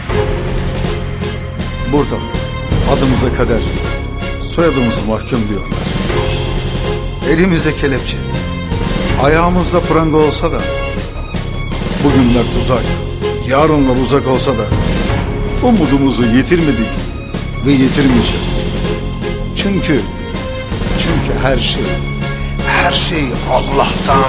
Burada adımıza kader, soyadımıza mahkum diyorlar. Elimizde kelepçe, ayağımızda pranga olsa da, bugünler tuzak, yarınlar uzak olsa da umudumuzu yitirmedik ve yitirmeyeceğiz. Çünkü her şey Allah'tan.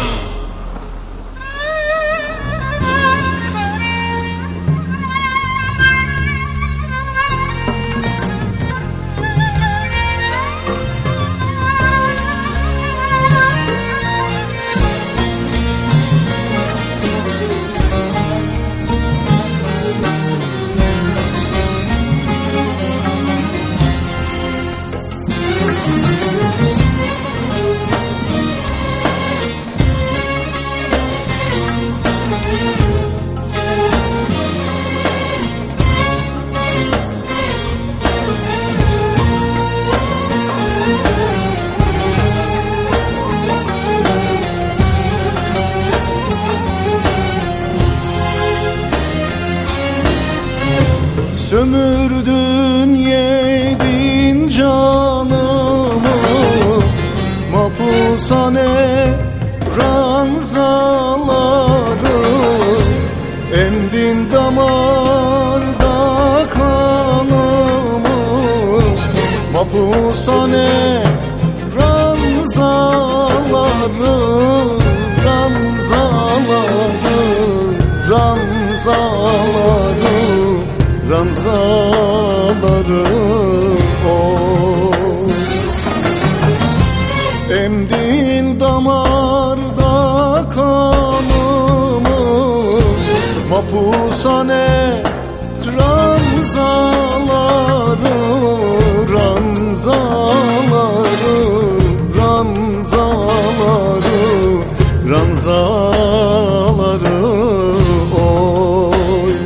Sömürdün yedin canımı, mapushane ranzaları, emdin damarda kanımı, mapushane ranzaları, ranzaları, oy. Emdin damarda kanımı, mapushane ranzaları, ranzaları, oy.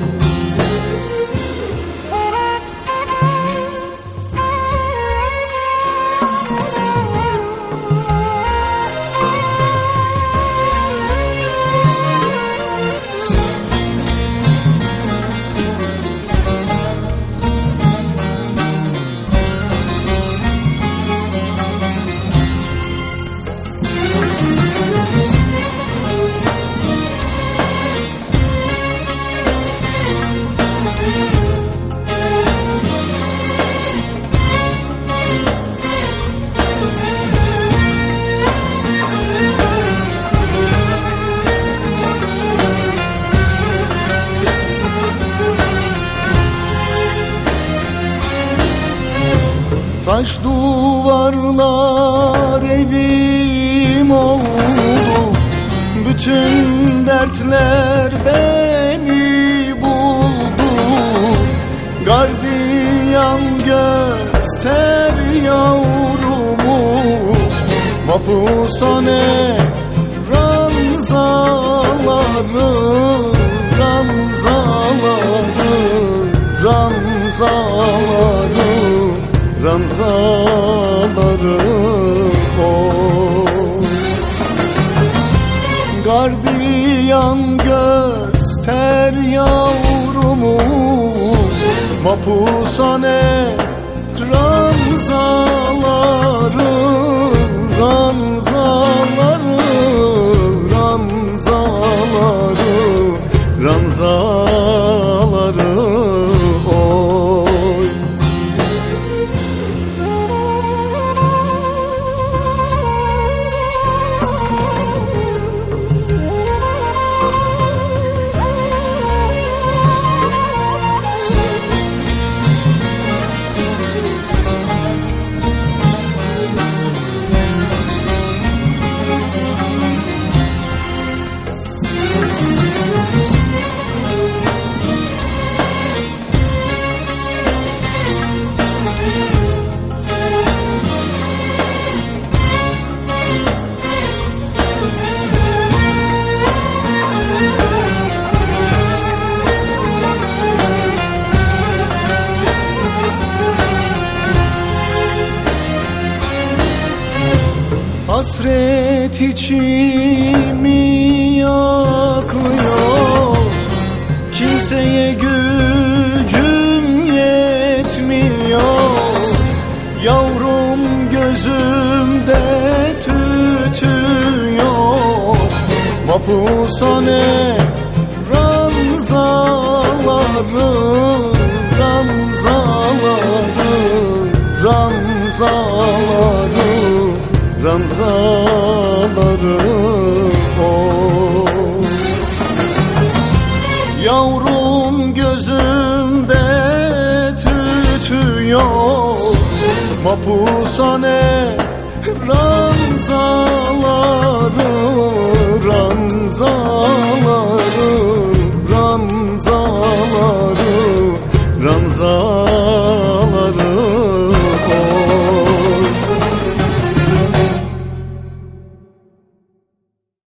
Taş duvarlar evim oldu, bütün dertler beni buldu. Gardiyan göster yavrumu, mapushane ranzaları, ranzaları, oy. Gardiyan göster yavrumu, mapushane ranzaları, ranzaları, oy. Hasret içimi yakıyor, kimseye gücüm Yavrum gözümde tütüyor, mapusane ranzaları, ranzaları, ranzaları, ranzaları. Oh. Yavrum gözümde tütüyor, mapusane ranzaları.